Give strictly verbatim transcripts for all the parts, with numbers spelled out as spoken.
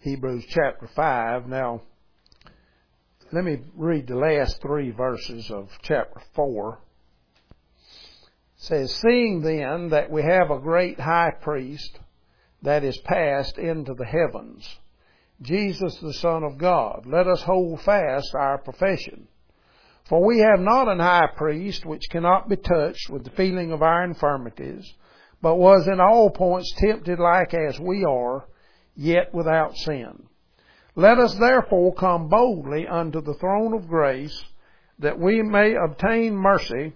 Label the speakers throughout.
Speaker 1: Hebrews chapter five. Now, let me read the last three verses of chapter four. It says, "Seeing then that we have a great high priest that is passed into the heavens, Jesus the Son of God, let us hold fast our profession. For we have not an high priest which cannot be touched with the feeling of our infirmities, but was in all points tempted like as we are, yet without sin. Let us therefore come boldly unto the throne of grace, that we may obtain mercy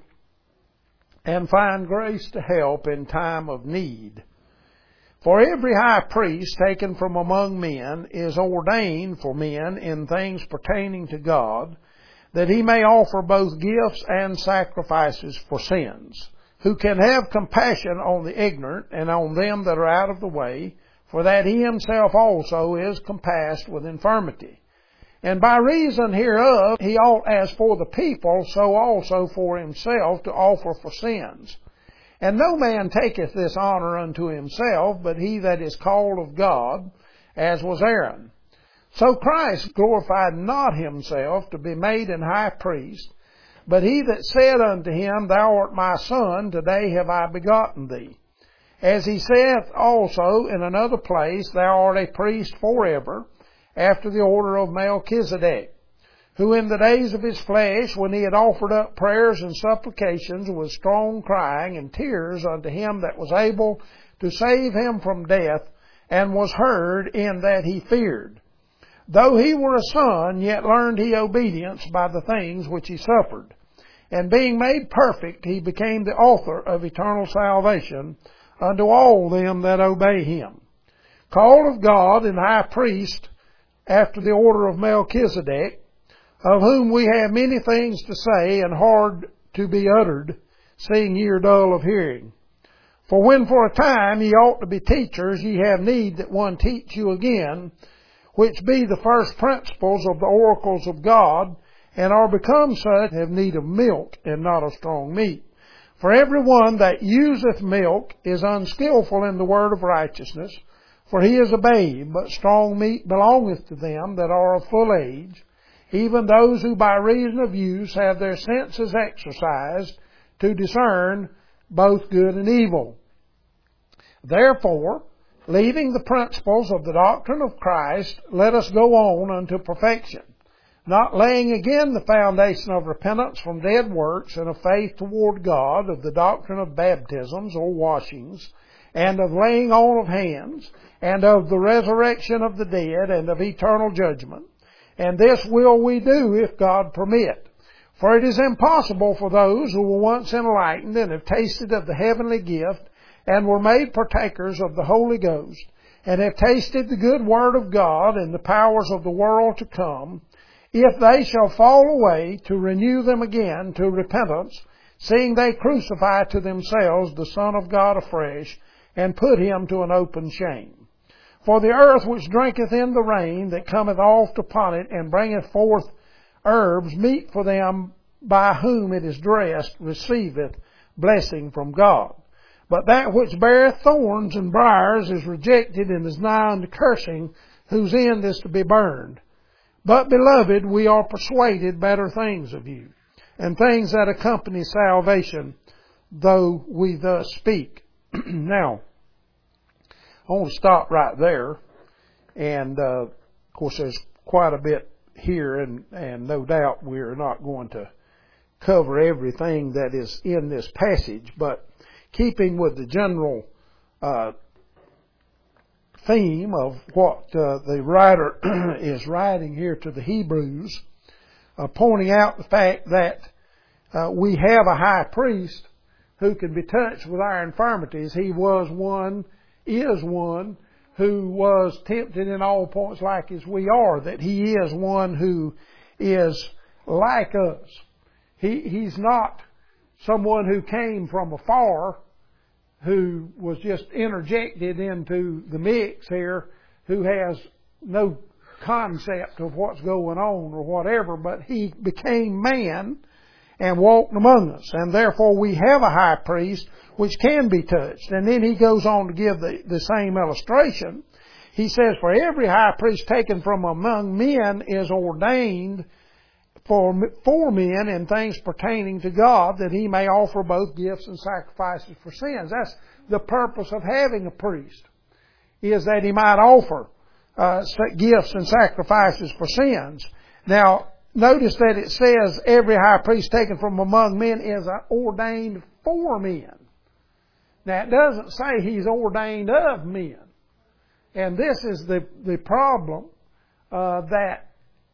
Speaker 1: and find grace to help in time of need. For every high priest taken from among men is ordained for men in things pertaining to God, that he may offer both gifts and sacrifices for sins, who can have compassion on the ignorant and on them that are out of the way, for that he himself also is compassed with infirmity. And by reason hereof he ought as for the people, so also for himself, to offer for sins. And no man taketh this honour unto himself, but he that is called of God, as was Aaron. So Christ glorified not himself to be made an high priest, but he that said unto him, Thou art my son, today have I begotten thee. As he saith also in another place, Thou art a priest forever, after the order of Melchizedek, who in the days of his flesh, when he had offered up prayers and supplications with strong crying and tears unto him that was able to save him from death, and was heard in that he feared. Though he were a son, yet learned he obedience by the things which he suffered. And being made perfect, he became the author of eternal salvation unto all them that obey him. Called of God and high priest after the order of Melchizedek, of whom we have many things to say and hard to be uttered, seeing ye are dull of hearing. For when for a time ye ought to be teachers, ye have need that one teach you again, which be the first principles of the oracles of God, and are become such, have need of milk and not of strong meat. For every one that useth milk is unskillful in the word of righteousness, for he is a babe, but strong meat belongeth to them that are of full age, even those who by reason of use have their senses exercised to discern both good and evil. Therefore, leaving the principles of the doctrine of Christ, let us go on unto perfection, not laying again the foundation of repentance from dead works and of faith toward God, of the doctrine of baptisms or washings, and of laying on of hands, and of the resurrection of the dead, and of eternal judgment. And this will we do if God permit. For it is impossible for those who were once enlightened and have tasted of the heavenly gift, and were made partakers of the Holy Ghost, and have tasted the good word of God and the powers of the world to come, if they shall fall away, to renew them again to repentance, seeing they crucify to themselves the Son of God afresh, and put him to an open shame. For the earth which drinketh in the rain that cometh oft upon it, and bringeth forth herbs, meet for them by whom it is dressed, receiveth blessing from God. But that which beareth thorns and briars is rejected, and is nigh unto cursing, whose end is to be burned. But, beloved, we are persuaded better things of you, and things that accompany salvation, though we thus speak. Now, I want to stop right there, and uh, of course there's quite a bit here, and, and no doubt we're not going to cover everything that is in this passage, but keeping with the general uh, theme of what uh, the writer is writing here to the Hebrews, uh, pointing out the fact that uh, we have a high priest who can be touched with our infirmities. He was one, is one, who was tempted in all points like as we are, that he is one who is like us. He, he's not someone who came from afar, who was just interjected into the mix here, who has no concept of what's going on or whatever, but he became man and walked among us. And therefore we have a high priest which can be touched. And then he goes on to give the, the same illustration. He says, for every high priest taken from among men is ordained for, for men in things pertaining to God, that he may offer both gifts and sacrifices for sins. That's the purpose of having a priest, is that he might offer uh, gifts and sacrifices for sins. Now, notice that it says every high priest taken from among men is ordained for men. Now, it doesn't say he's ordained of men. And this is the, the problem uh, that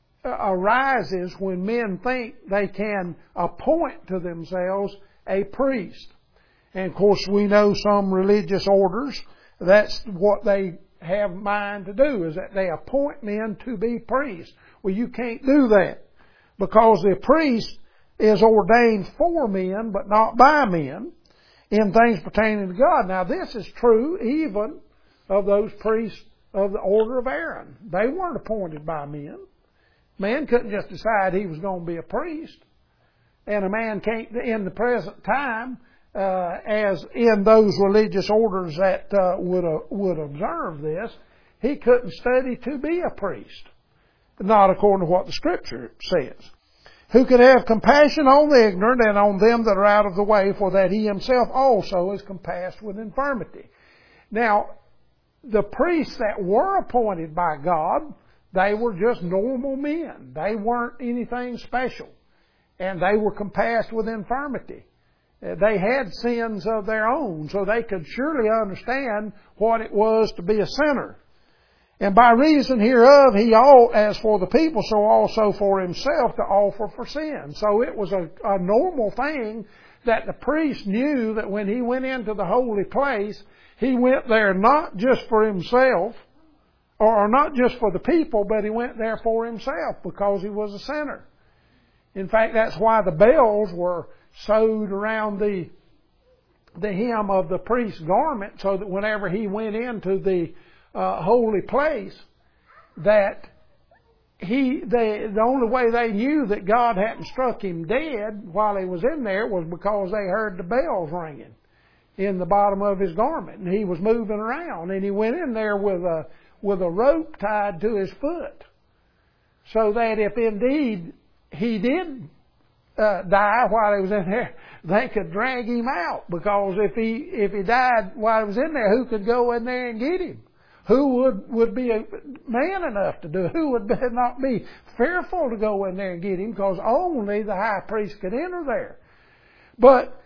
Speaker 1: arises when men think they can appoint to themselves a priest. And of course we know some religious orders, that's what they have in mind to do, is that they appoint men to be priests. Well, you can't do that, because the priest is ordained for men but not by men in things pertaining to God. Now this is true even of those priests of the order of Aaron. They weren't appointed by men. Man couldn't just decide he was going to be a priest. And a man can't, in the present time, uh, as in those religious orders that uh, would uh, would observe this, he couldn't study to be a priest. Not according to what the Scripture says. Who could have compassion on the ignorant and on them that are out of the way, for that he himself also is compassed with infirmity. Now, the priests that were appointed by God, they were just normal men. They weren't anything special. And they were compassed with infirmity. They had sins of their own, so they could surely understand what it was to be a sinner. And by reason hereof, he all, as for the people, so also for himself to offer for sin. So it was a, a normal thing that the priest knew that when he went into the holy place, he went there not just for himself, or not just for the people, but he went there for himself because he was a sinner. In fact, that's why the bells were sewed around the the hem of the priest's garment, so that whenever he went into the uh, holy place, that he they, the only way they knew that God hadn't struck him dead while he was in there was because they heard the bells ringing in the bottom of his garment, and he was moving around, and he went in there with a with a rope tied to his foot, so that if indeed he did uh, die while he was in there, they could drag him out. Because if he if he died while he was in there, who could go in there and get him? Who would would be a man enough to do it? Who would be, not be fearful to go in there and get him? Because only the high priest could enter there. But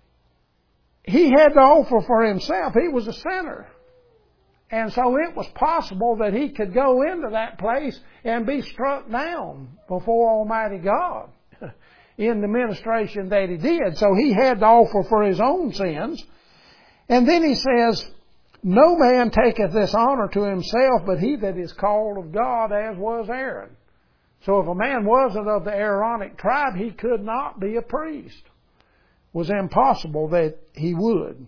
Speaker 1: he had to offer for himself. He was a sinner. And so it was possible that he could go into that place and be struck down before Almighty God in the ministration that he did. So he had to offer for his own sins. And then he says, no man taketh this honor to himself, but he that is called of God, as was Aaron. So if a man wasn't of the Aaronic tribe, he could not be a priest. It was impossible that he would.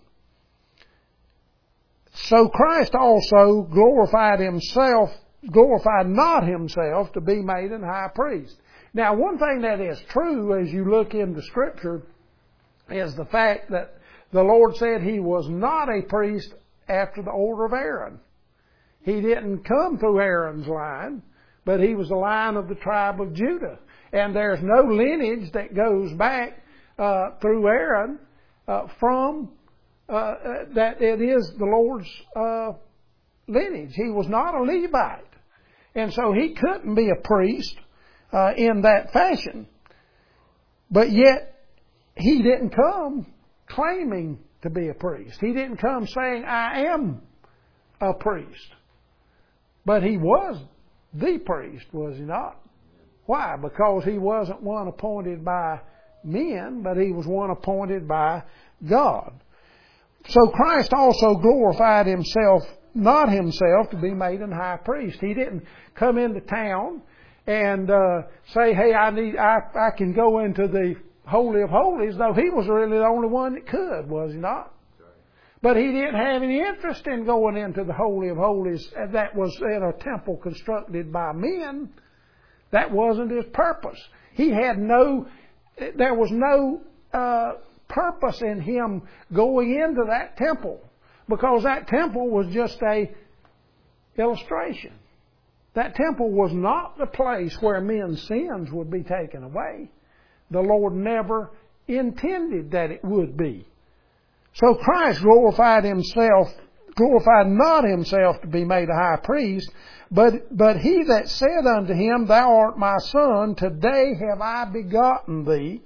Speaker 1: So Christ also glorified himself, glorified not himself to be made an high priest. Now, one thing that is true as you look into Scripture is the fact that the Lord said he was not a priest after the order of Aaron. He didn't come through Aaron's line, but he was the line of the tribe of Judah. And there's no lineage that goes back uh, through Aaron uh, from Uh, that it is the Lord's uh, lineage. He was not a Levite. And so he couldn't be a priest uh, in that fashion. But yet, he didn't come claiming to be a priest. He didn't come saying, I am a priest. But he was the priest, was he not? Why? Because he wasn't one appointed by men, but he was one appointed by God. So Christ also glorified himself, not himself, to be made an high priest. He didn't come into town and uh, say, hey, I need, I, I can go into the Holy of Holies, though he was really the only one that could, was he not? But he didn't have any interest in going into the Holy of Holies that was in a temple constructed by men. That wasn't his purpose. He had no, there was no uh, purpose in him going into that temple, because that temple was just a illustration. That temple was not the place where men's sins would be taken away. The Lord never intended that it would be. So Christ glorified Himself, glorified not Himself to be made a high priest, but, but He that said unto Him, Thou art my Son, today have I begotten Thee.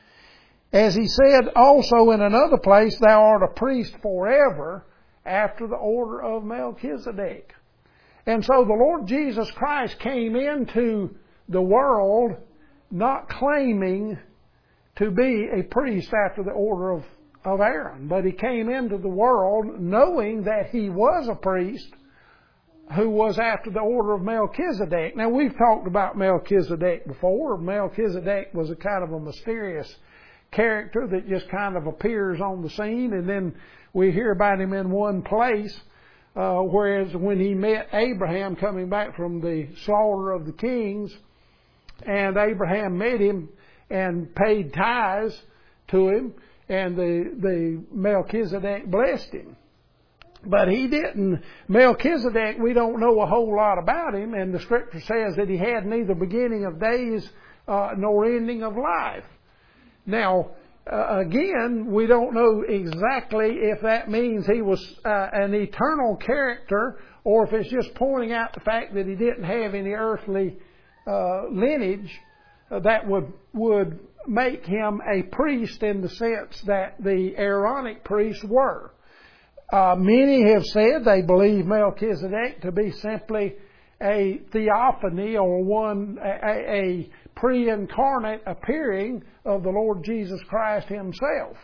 Speaker 1: As He said also in another place, Thou art a priest forever, after the order of Melchizedek. And so the Lord Jesus Christ came into the world not claiming to be a priest after the order of, of Aaron, but He came into the world knowing that He was a priest who was after the order of Melchizedek. Now, we've talked about Melchizedek before. Melchizedek was a kind of a mysterious character that just kind of appears on the scene, and then we hear about him in one place. Uh, whereas when he met Abraham coming back from the slaughter of the kings, and Abraham met him and paid tithes to him, and the, the Melchizedek blessed him. But he didn't, Melchizedek, we don't know a whole lot about him, and the Scripture says that he had neither beginning of days uh, nor ending of life. Now, Uh, again, we don't know exactly if that means he was uh, an eternal character, or if it's just pointing out the fact that he didn't have any earthly uh, lineage uh, that would would make him a priest in the sense that the Aaronic priests were. Uh, many have said they believe Melchizedek to be simply a theophany, or one a, a pre-incarnate appearing of the Lord Jesus Christ Himself,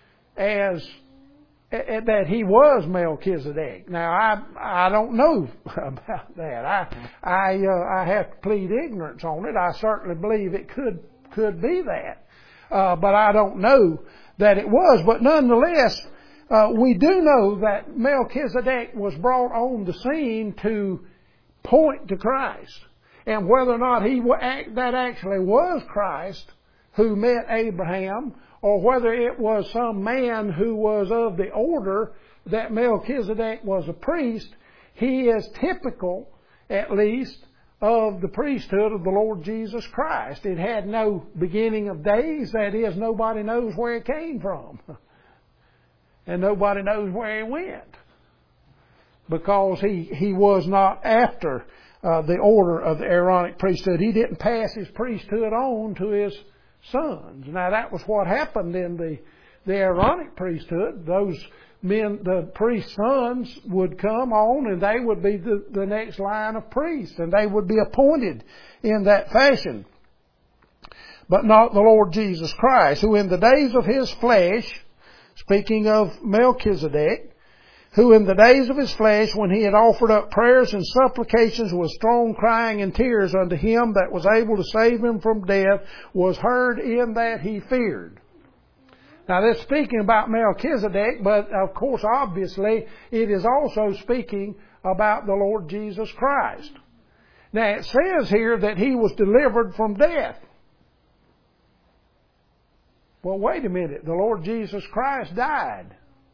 Speaker 1: as that He was Melchizedek. Now, I I don't know about that. I I uh, I have to plead ignorance on it. I certainly believe it could could be that, uh, but I don't know that it was. But nonetheless, uh, we do know that Melchizedek was brought on the scene to point to Christ. And whether or not he that actually was Christ who met Abraham, or whether it was some man who was of the order that Melchizedek was a priest, he is typical, at least, of the priesthood of the Lord Jesus Christ. It had no beginning of days. That is, nobody knows where it came from. And nobody knows where it went. Because he, he was not after Uh, the order of the Aaronic priesthood. He didn't pass his priesthood on to his sons. Now, that was what happened in the, the Aaronic priesthood. Those men, the priest's sons, would come on, and they would be the, the next line of priests, and they would be appointed in that fashion. But not the Lord Jesus Christ, who in the days of His flesh, speaking of Melchizedek, who in the days of His flesh, when He had offered up prayers and supplications with strong crying and tears unto Him that was able to save him from death, was heard in that he feared. Now, that's speaking about Melchizedek, but of course, obviously, it is also speaking about the Lord Jesus Christ. Now, it says here that He was delivered from death. Well, wait a minute. The Lord Jesus Christ died.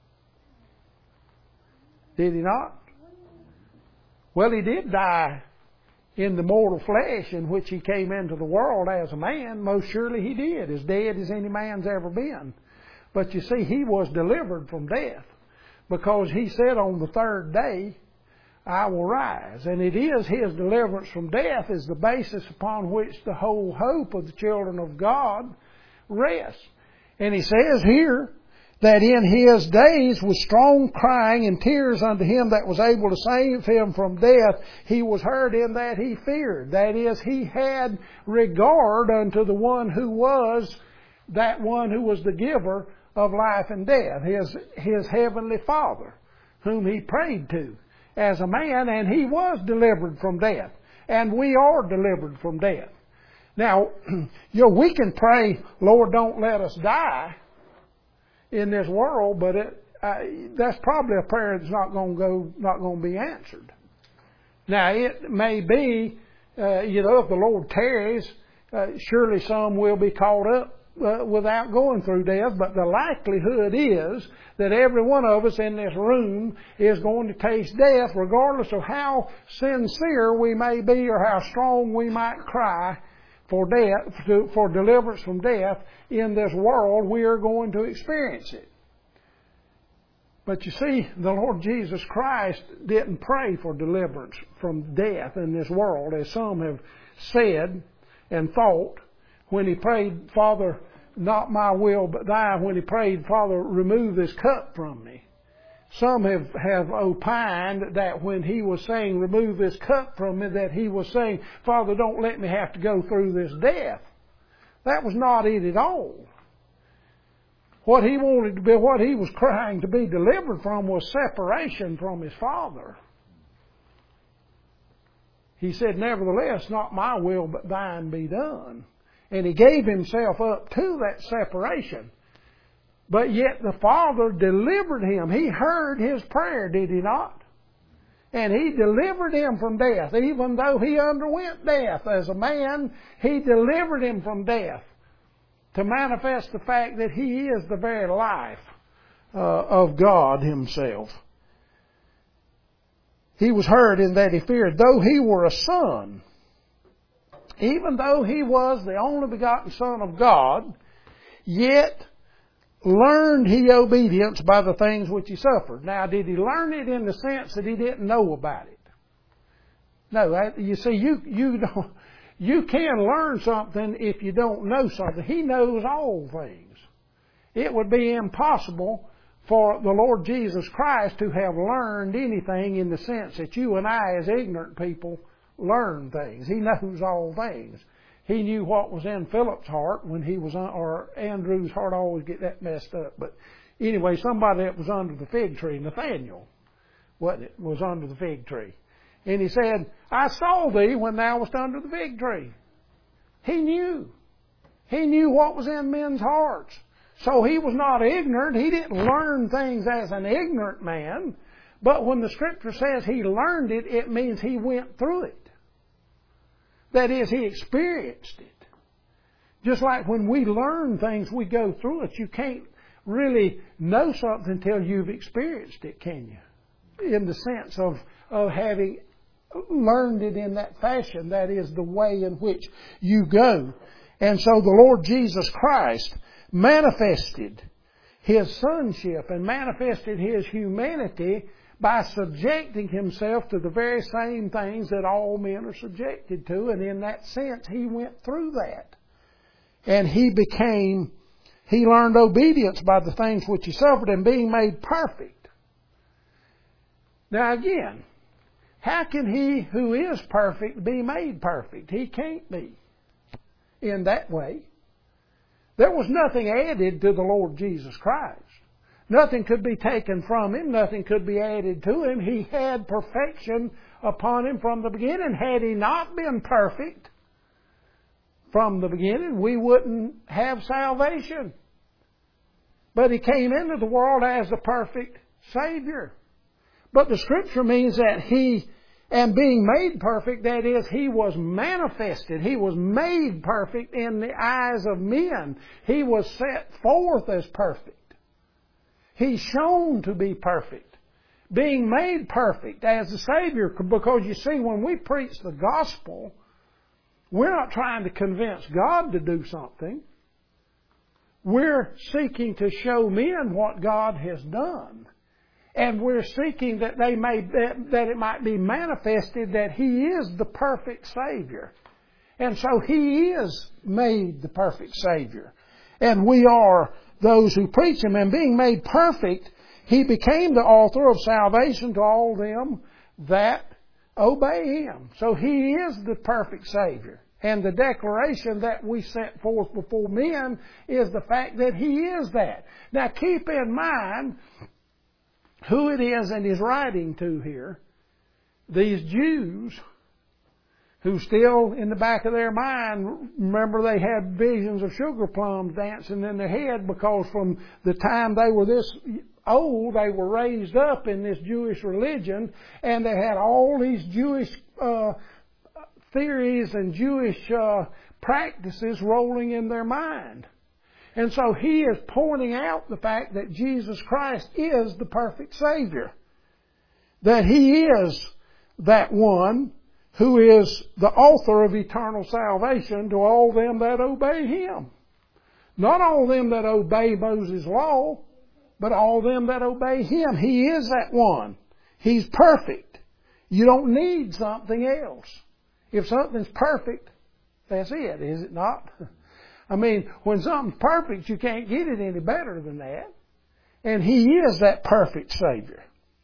Speaker 1: Did He not? Well, He did die in the mortal flesh in which He came into the world as a man. Most surely He did, as dead as any man's ever been. But you see, He was delivered from death, because He said on the third day, I will rise. And it is His deliverance from death is the basis upon which the whole hope of the children of God rests. And He says here, that in His days with strong crying and tears unto Him that was able to save him from death, He was heard in that he feared. That is, He had regard unto the one who was, that one who was the giver of life and death, His, His heavenly Father, whom He prayed to as a man, and He was delivered from death. And we are delivered from death. Now, you know, we can pray, Lord, don't let us die in this world, but it, uh, that's probably a prayer that's not going to go, not going to be answered. Now, it may be, uh, you know, if the Lord tarries, uh, surely some will be caught up uh, without going through death, but the likelihood is that every one of us in this room is going to taste death, regardless of how sincere we may be or how strong we might cry for death, for deliverance from death. In this world, we are going to experience it. But you see, the Lord Jesus Christ didn't pray for deliverance from death in this world, as some have said and thought when He prayed, Father, not my will but thine, when He prayed, Father, remove this cup from me. Some have, have opined that when He was saying, remove this cup from me, that He was saying, Father, don't let me have to go through this death. That was not it at all. What He wanted to be, what He was crying to be delivered from was separation from His Father. He said, nevertheless, not my will but thine be done. And He gave Himself up to that separation. But yet the Father delivered Him. He heard His prayer, did He not? And He delivered Him from death. Even though He underwent death as a man, He delivered Him from death, to manifest the fact that He is the very life uh, of God Himself. He was heard in that He feared, though He were a son, even though He was the only begotten Son of God, yet learned He obedience by the things which He suffered. Now, did He learn it in the sense that He didn't know about it? No, that, you see, you, you don't... You can learn something if you don't know something. He knows all things. It would be impossible for the Lord Jesus Christ to have learned anything in the sense that you and I as ignorant people learn things. He knows all things. He knew what was in Philip's heart when he was, on, or Andrew's heart, I always get that messed up. But anyway, somebody that was under the fig tree, Nathaniel, wasn't it, was under the fig tree. And he said, I saw thee when thou wast under the fig tree. He knew. He knew what was in men's hearts. So he was not ignorant. He didn't learn things as an ignorant man. But when the Scripture says he learned it, it means he went through it. That is, he experienced it. Just like when we learn things, we go through it. You can't really know something until you've experienced it, can you? In the sense of, of having learned it in that fashion. That is the way in which you go. And so the Lord Jesus Christ manifested His sonship and manifested His humanity by subjecting Himself to the very same things that all men are subjected to. And in that sense, He went through that. And He became, He learned obedience by the things which He suffered, and being made perfect. Now again, how can He who is perfect be made perfect? He can't be in that way. There was nothing added to the Lord Jesus Christ. Nothing could be taken from Him. Nothing could be added to Him. He had perfection upon Him from the beginning. Had He not been perfect from the beginning, we wouldn't have salvation. But He came into the world as the perfect Savior. But the Scripture means that He, and being made perfect, that is, He was manifested. He was made perfect in the eyes of men. He was set forth as perfect. He's shown to be perfect. Being made perfect as the Savior. Because you see, when we preach the gospel, we're not trying to convince God to do something. We're seeking to show men what God has done. And we're seeking that they may that, that it might be manifested that He is the perfect Savior. And so He is made the perfect Savior. And we are those who preach Him. And being made perfect, He became the author of salvation to all them that obey Him. So He is the perfect Savior. And the declaration that we set forth before men is the fact that He is that. Now keep in mind who it is that He's writing to here. These Jews who still in the back of their mind, remember they had visions of sugar plums dancing in their head, because from the time they were this old, they were raised up in this Jewish religion, and they had all these Jewish uh, theories and Jewish uh, practices rolling in their mind. And so he is pointing out the fact that Jesus Christ is the perfect Savior. That He is that one who is the author of eternal salvation to all them that obey Him. Not all them that obey Moses' law, but all them that obey Him. He is that one. He's perfect. You don't need something else. If something's perfect, that's it, is it not? I mean, when something's perfect, you can't get it any better than that. And He is that perfect Savior.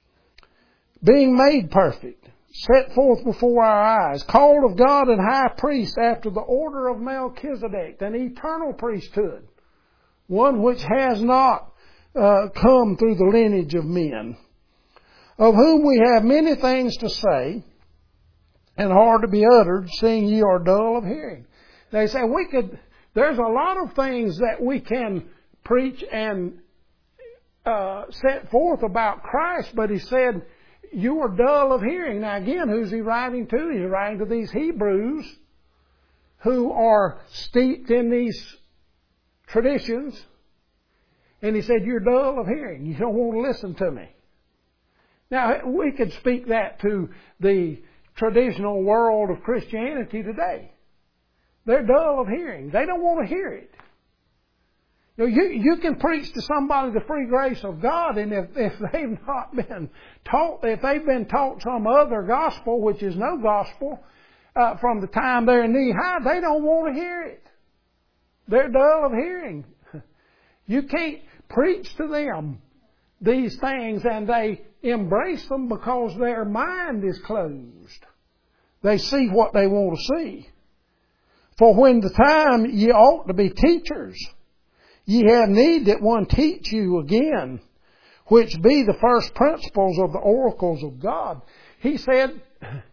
Speaker 1: Being made perfect, set forth before our eyes, called of God and high priest after the order of Melchizedek, an eternal priesthood, one which has not uh, come through the lineage of men, of whom we have many things to say, and hard to be uttered, seeing ye are dull of hearing. They say we could. There's a lot of things that we can preach and uh, set forth about Christ, but He said, you are dull of hearing. Now again, who's He writing to? He's writing to these Hebrews who are steeped in these traditions. And He said, you're dull of hearing. You don't want to listen to me. Now, we could speak that to the traditional world of Christianity today. They're dull of hearing. They don't want to hear it. You know, you, you can preach to somebody the free grace of God, and if, if they've not been taught, if they've been taught some other gospel, which is no gospel, uh, from the time they're knee high, they don't want to hear it. They're dull of hearing. You can't preach to them these things and they embrace them because their mind is closed. They see what they want to see. For when the time ye ought to be teachers, ye have need that one teach you again, which be the first principles of the oracles of God. He said,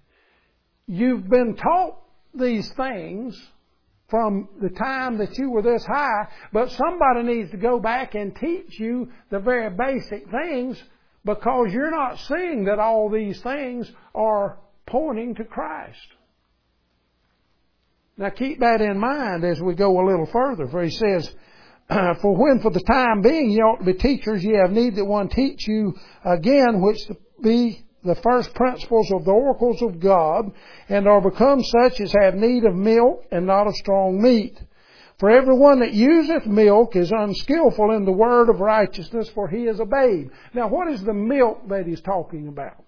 Speaker 1: you've been taught these things from the time that you were this high, but somebody needs to go back and teach you the very basic things, because you're not seeing that all these things are pointing to Christ. Now keep that in mind as we go a little further, for he says, for when for the time being ye ought to be teachers, ye have need that one teach you again, which be the first principles of the oracles of God, and are become such as have need of milk and not of strong meat. For everyone that useth milk is unskillful in the word of righteousness, for he is a babe. Now what is the milk that he's talking about?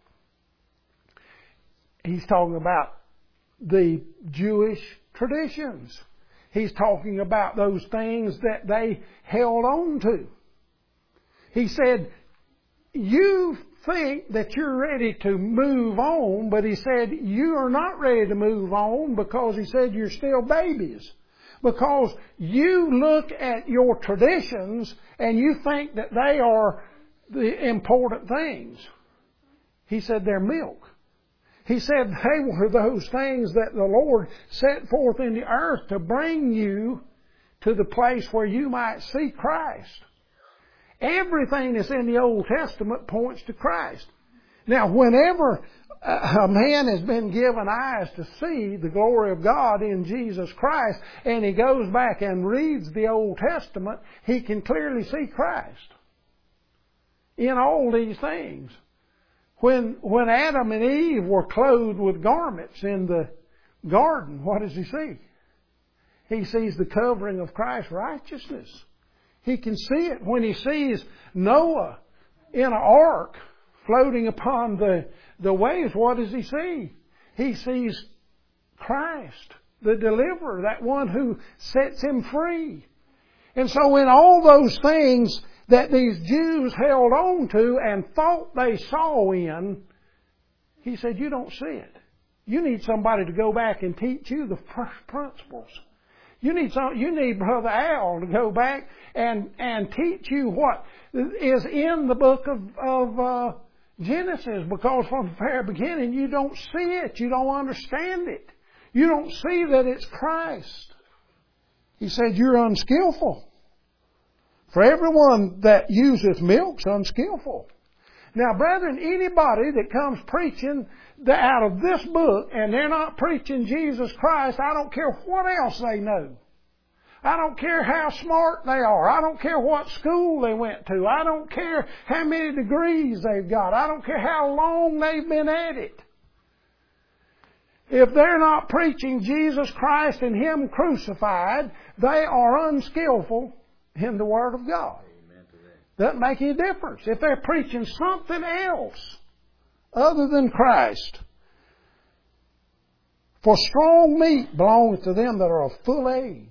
Speaker 1: He's talking about the Jewish traditions. He's talking about those things that they held on to. He said, you think that you're ready to move on, but he said you are not ready to move on, because he said you're still babies. Because you look at your traditions and you think that they are the important things. He said they're milk. He said they were those things that the Lord set forth in the earth to bring you to the place where you might see Christ. Everything that's in the Old Testament points to Christ. Now, whenever a man has been given eyes to see the glory of God in Jesus Christ, and he goes back and reads the Old Testament, he can clearly see Christ in all these things. When, when Adam and Eve were clothed with garments in the garden, what does he see? He sees the covering of Christ's righteousness. He can see it when he sees Noah in an ark floating upon the, the waves. What does he see? He sees Christ, the deliverer, that one who sets him free. And so in all those things that these Jews held on to and thought they saw in, he said, you don't see it. You need somebody to go back and teach you the first principles. You need some, you need Brother Al to go back and, and teach you what is in the book of, of uh, Genesis, because from the very beginning you don't see it. You don't understand it. You don't see that it's Christ. He said, you're unskillful. For everyone that useth milk is unskillful. Now, brethren, anybody that comes preaching the, out of this book and they're not preaching Jesus Christ, I don't care what else they know. I don't care how smart they are. I don't care what school they went to. I don't care how many degrees they've got. I don't care how long they've been at it. If they're not preaching Jesus Christ and Him crucified, they are unskillful in the Word of God. Doesn't make any difference. If they're preaching something else other than Christ. For strong meat belongs to them that are of full age.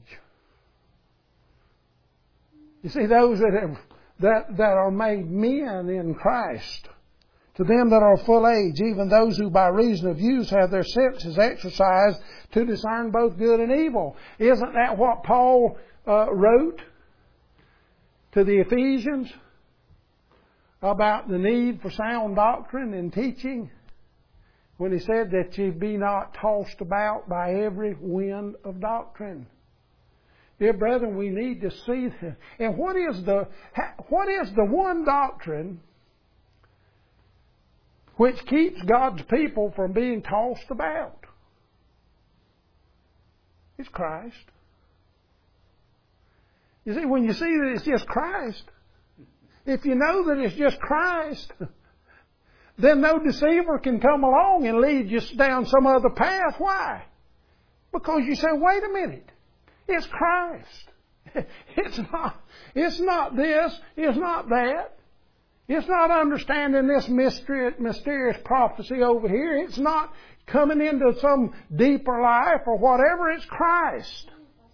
Speaker 1: You see, those that have that, that are made men in Christ. To them that are of full age, even those who by reason of use have their senses exercised to discern both good and evil. Isn't that what Paul uh, wrote to the Ephesians about the need for sound doctrine and teaching? When he said that ye be not tossed about by every wind of doctrine. Dear brethren, we need to see this. And what is the what is the one doctrine which keeps God's people from being tossed about? It's Christ. You see, when you see that it's just Christ, if you know that it's just Christ, then no deceiver can come along and lead you down some other path. Why? Because you say, wait a minute, it's Christ. It's not, it's not this, it's not that. It's not understanding this mystery, mysterious prophecy over here. It's not coming into some deeper life or whatever. It's Christ.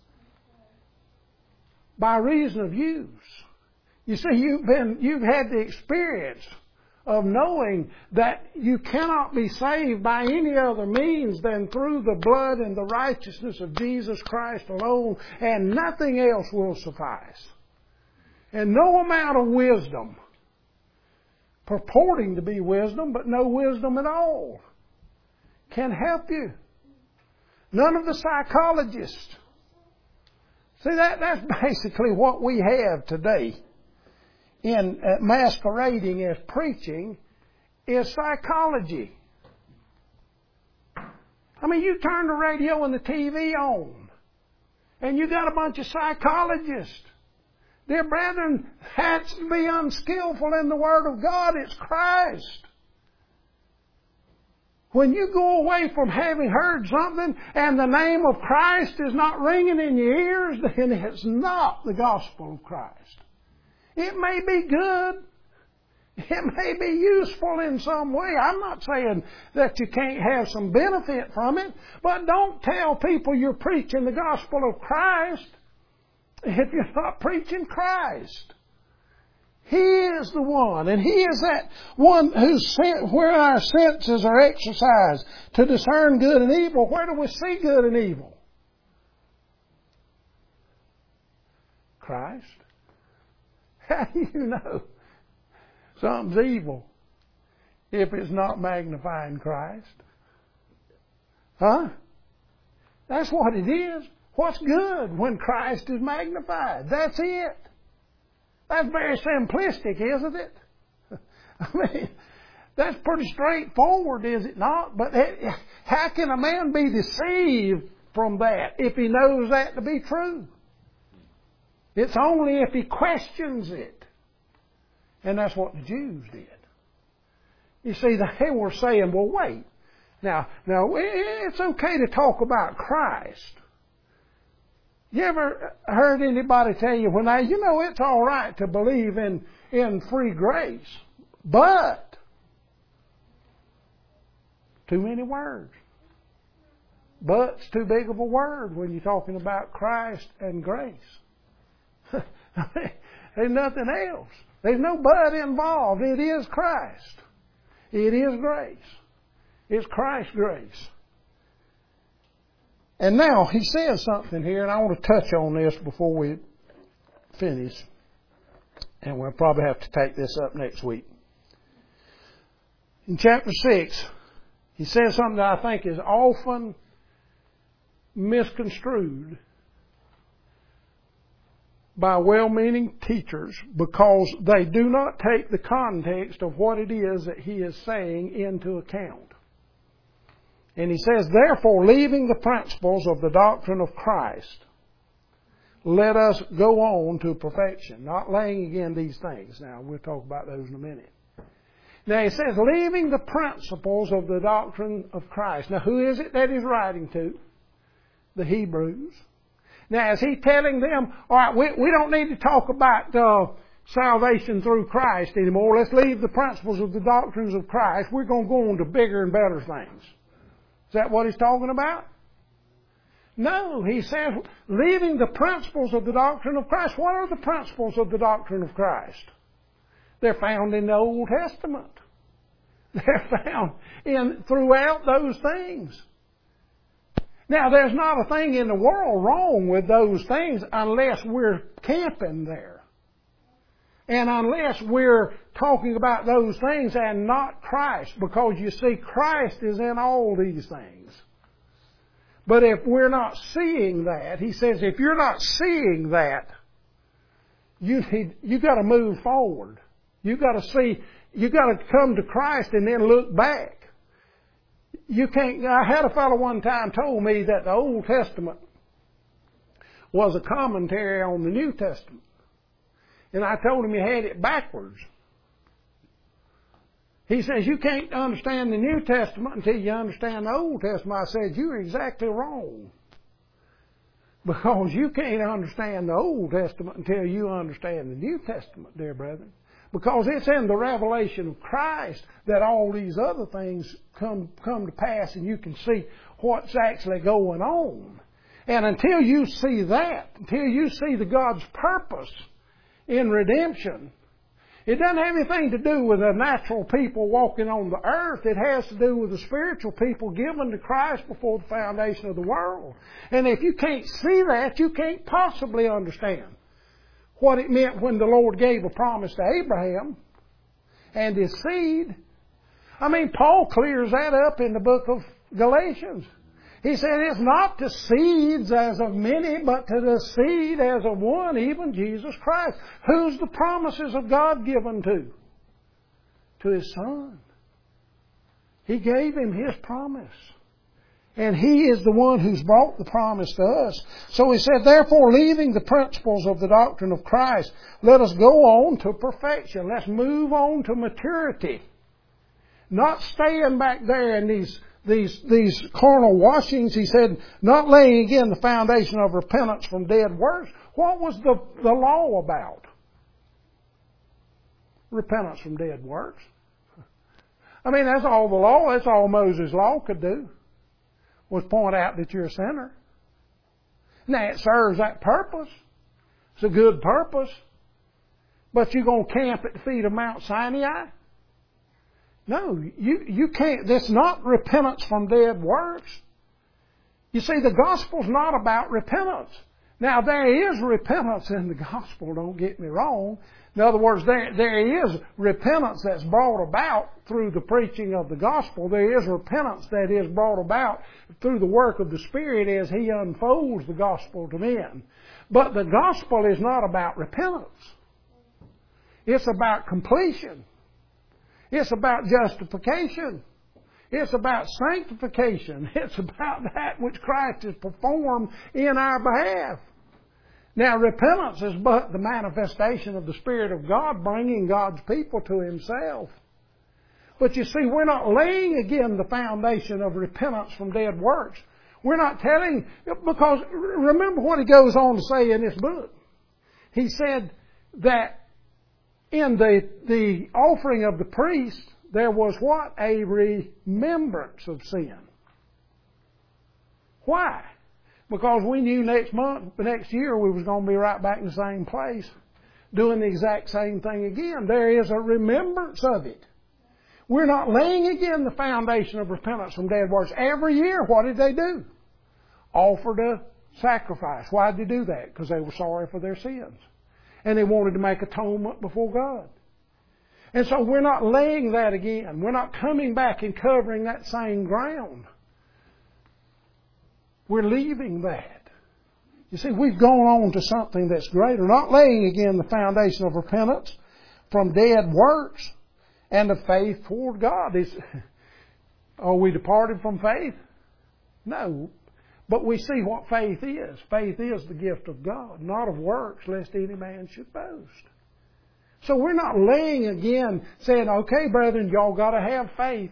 Speaker 1: By reason of use. You see, you've been, you've had the experience of knowing that you cannot be saved by any other means than through the blood and the righteousness of Jesus Christ alone, and nothing else will suffice. And no amount of wisdom, purporting to be wisdom, but no wisdom at all, can help you. None of the psychologists. See, that, that's basically what we have today in uh, masquerading as preaching is psychology. I mean, you turn the radio and the T V on, and you got a bunch of psychologists. Dear brethren, that's to be unskillful in the Word of God. It's Christ. When you go away from having heard something and the name of Christ is not ringing in your ears, then it's not the gospel of Christ. It may be good. It may be useful in some way. I'm not saying that you can't have some benefit from it, but don't tell people you're preaching the gospel of Christ if you're not preaching Christ. He is the one, and He is that one who's sent, where our senses are exercised to discern good and evil. Where do we see good and evil? Christ. How do you know something's evil if it's not magnifying Christ? Huh? That's what it is. What's good when Christ is magnified? That's it. That's very simplistic, isn't it? I mean, that's pretty straightforward, is it not? But how can a man be deceived from that if he knows that to be true? It's only if he questions it. And that's what the Jews did. You see, they were saying, well, wait. Now, now it's okay to talk about Christ. You ever heard anybody tell you, well, now, you know, it's all right to believe in, in free grace, but too many words. But's too big of a word when you're talking about Christ and grace. There's nothing else. There's no but involved. It is Christ. It is grace. It's Christ's grace. And now he says something here, and I want to touch on this before we finish. And we'll probably have to take this up next week. In chapter six, he says something that I think is often misconstrued by well-meaning teachers because they do not take the context of what it is that he is saying into account. And he says, therefore, leaving the principles of the doctrine of Christ, let us go on to perfection, not laying again these things. Now, we'll talk about those in a minute. Now, he says, leaving the principles of the doctrine of Christ. Now, who is it that he's writing to? The Hebrews. Now, is he telling them, all right, we, we don't need to talk about uh, salvation through Christ anymore. Let's leave the principles of the doctrines of Christ. We're going to go on to bigger and better things. Is that what he's talking about? No, he says, leaving the principles of the doctrine of Christ. What are the principles of the doctrine of Christ? They're found in the Old Testament. They're found in throughout those things. Now, there's not a thing in the world wrong with those things unless we're camping there. And unless we're talking about those things and not Christ. Because you see, Christ is in all these things. But if we're not seeing that, he says, if you're not seeing that, you need, you got to move forward. You got to see, you got to come to Christ and then look back. You can't. I had a fellow one time told me that the Old Testament was a commentary on the New Testament, and I told him he had it backwards. He says, you can't understand the New Testament until you understand the Old Testament. I said, you're exactly wrong. Because you can't understand the Old Testament until you understand the New Testament, dear brethren. Because it's in the revelation of Christ that all these other things come, come to pass and you can see what's actually going on. And until you see that, until you see the God's purpose in redemption, it doesn't have anything to do with the natural people walking on the earth. It has to do with the spiritual people given to Christ before the foundation of the world. And if you can't see that, you can't possibly understand what it meant when the Lord gave a promise to Abraham and his seed. I mean, Paul clears that up in the book of Galatians. He said it's not to seeds as of many, but to the seed as of one, even Jesus Christ. Who's the promises of God given to? To His Son. He gave Him His promise. And He is the one who's brought the promise to us. So He said, therefore, leaving the principles of the doctrine of Christ, let us go on to perfection. Let's move on to maturity. Not staying back there in these These, these carnal washings. He said, not laying again the foundation of repentance from dead works. What was the, the law about? Repentance from dead works. I mean, that's all the law, that's all Moses' law could do, was point out that you're a sinner. Now, it serves that purpose. It's a good purpose. But you're going to camp at the feet of Mount Sinai? No, you, you can't. That's not repentance from dead works. You see, the gospel's not about repentance. Now, there is repentance in the gospel, don't get me wrong. In other words, there, there is repentance that's brought about through the preaching of the gospel. There is repentance that is brought about through the work of the Spirit as He unfolds the gospel to men. But the gospel is not about repentance. It's about completion. It's about justification. It's about sanctification. It's about that which Christ has performed in our behalf. Now, repentance is but the manifestation of the Spirit of God bringing God's people to Himself. But you see, we're not laying again the foundation of repentance from dead works. We're not telling, because remember what he goes on to say in this book. He said that in the, the offering of the priest, there was what? A remembrance of sin. Why? Because we knew next month, next year, we was going to be right back in the same place, doing the exact same thing again. There is a remembrance of it. We're not laying again the foundation of repentance from dead works. Every year, what did they do? Offered a sacrifice. Why did they do that? Because they were sorry for their sins. And they wanted to make atonement before God. And so we're not laying that again. We're not coming back and covering that same ground. We're leaving that. You see, we've gone on to something that's greater. Not laying again the foundation of repentance from dead works and of faith toward God. Is, are we departed from faith? No. But we see what faith is. Faith is the gift of God, not of works, lest any man should boast. So we're not laying again saying, okay, brethren, y'all got to have faith.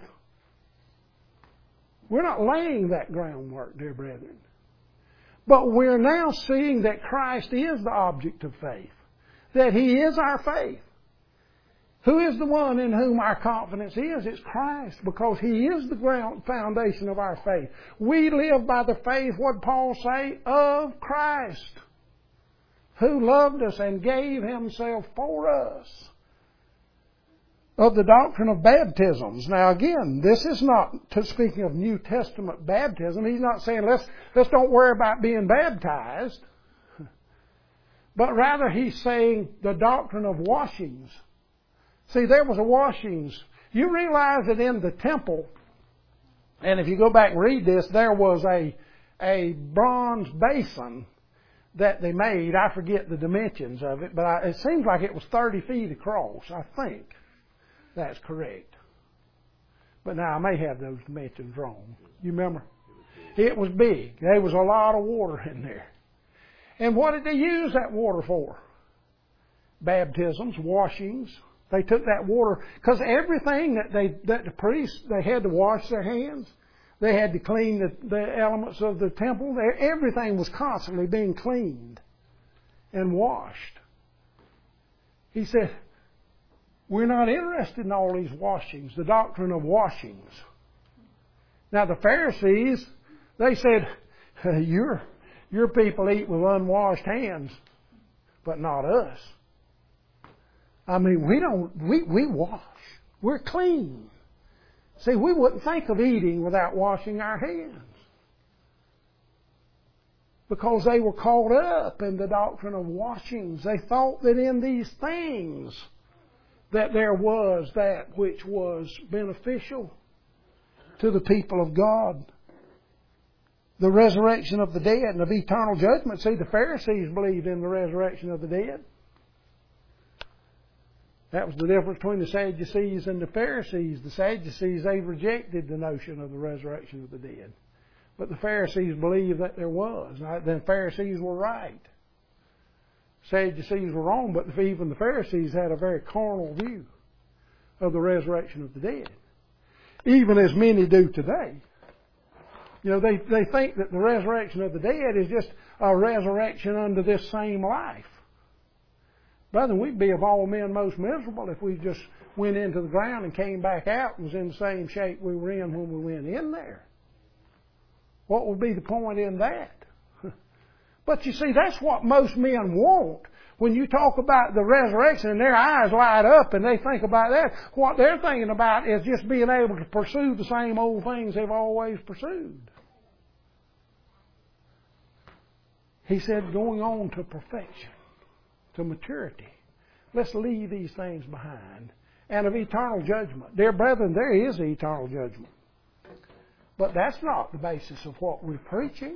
Speaker 1: We're not laying that groundwork, dear brethren. But we're now seeing that Christ is the object of faith. That He is our faith. Who is the one in whom our confidence is? It's Christ, because He is the ground foundation of our faith. We live by the faith, what did Paul say? Of Christ, who loved us and gave Himself for us. Of the doctrine of baptisms. Now again, this is not to speaking of New Testament baptism. He's not saying let's let's don't worry about being baptized. But rather he's saying the doctrine of washings. See, there was a washings. You realize that in the temple, and if you go back and read this, there was a a bronze basin that they made. I forget the dimensions of it, but I, it seems like it was thirty feet across, I think. That's correct. But now I may have those dimensions wrong. You remember? It was big. There was a lot of water in there. And what did they use that water for? Baptisms, washings. They took that water, because everything that they that the priests, they had to wash their hands. They had to clean the, the elements of the temple. They, everything was constantly being cleaned and washed. He said, we're not interested in all these washings, the doctrine of washings. Now the Pharisees, they said, your, your people eat with unwashed hands, but not us. I mean, we don't, we, we wash. We're clean. See, we wouldn't think of eating without washing our hands. Because they were caught up in the doctrine of washings. They thought that in these things that there was that which was beneficial to the people of God. The resurrection of the dead and of eternal judgment. See, the Pharisees believed in the resurrection of the dead. That was the difference between the Sadducees and the Pharisees. The Sadducees, they rejected the notion of the resurrection of the dead. But the Pharisees believed that there was. Now, the Pharisees were right. Sadducees were wrong, but even the Pharisees had a very carnal view of the resurrection of the dead. Even as many do today. You know, they, they think that the resurrection of the dead is just a resurrection unto this same life. Brother, we'd be of all men most miserable if we just went into the ground and came back out and was in the same shape we were in when we went in there. What would be the point in that? But you see, that's what most men want. When you talk about the resurrection and their eyes light up and they think about that, what they're thinking about is just being able to pursue the same old things they've always pursued. He said, going on to perfection, to maturity. Let's leave these things behind. And of eternal judgment. Dear brethren, there is eternal judgment. But that's not the basis of what we're preaching.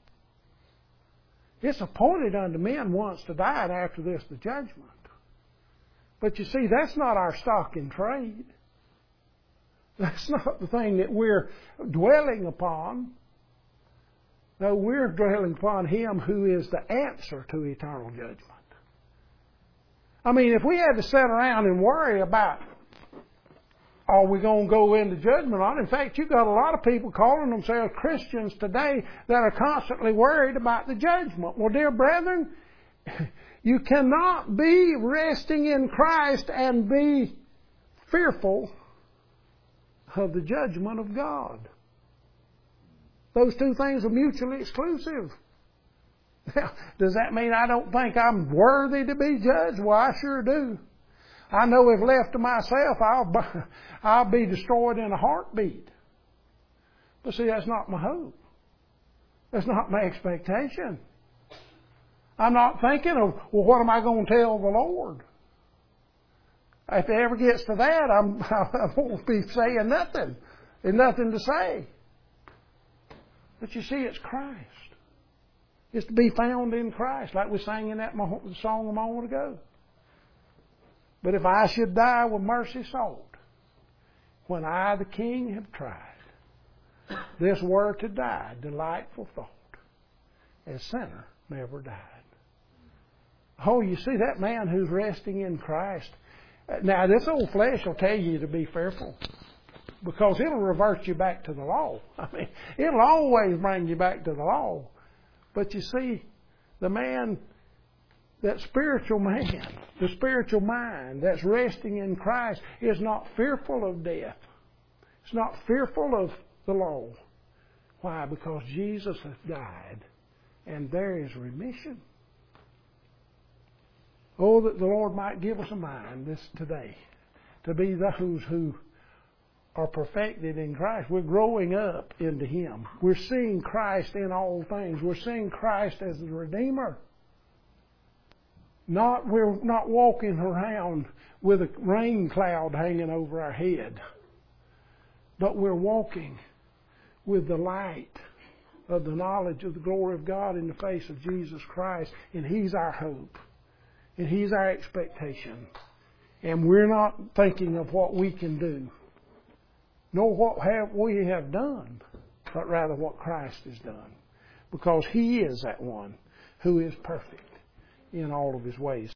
Speaker 1: It's appointed unto men once to die, and after this the judgment. But you see, that's not our stock in trade. That's not the thing that we're dwelling upon. No, we're dwelling upon Him who is the answer to eternal judgment. I mean, if we had to sit around and worry about, are we going to go into judgment on? In fact, you've got a lot of people calling themselves Christians today that are constantly worried about the judgment. Well, dear brethren, you cannot be resting in Christ and be fearful of the judgment of God. Those two things are mutually exclusive. Now, does that mean I don't think I'm worthy to be judged? Well, I sure do. I know if left to myself, I'll, I'll be destroyed in a heartbeat. But see, that's not my hope. That's not my expectation. I'm not thinking of, well, what am I going to tell the Lord? If it ever gets to that, I'm, I won't be saying nothing. There's nothing to say. But you see, it's Christ. It's to be found in Christ, like we sang in that song a moment ago. But if I should die with mercy sought, when I the King have tried, this were to die, delightful thought. as sinner never died. Oh, you see that man who's resting in Christ. Now, this old flesh will tell you to be fearful, because it'll revert you back to the law. I mean, it'll always bring you back to the law. But you see, the man, that spiritual man, the spiritual mind that's resting in Christ is not fearful of death. It's not fearful of the law. Why? Because Jesus has died, and there is remission. Oh, that the Lord might give us a mind this today to be those who are perfected in Christ. We're growing up into Him. We're seeing Christ in all things. We're seeing Christ as the Redeemer. Not, we're not walking around with a rain cloud hanging over our head, but we're walking with the light of the knowledge of the glory of God in the face of Jesus Christ, and He's our hope, and He's our expectation. And we're not thinking of what we can do, nor what have we have done, but rather what Christ has done, because He is that one who is perfect in all of His ways.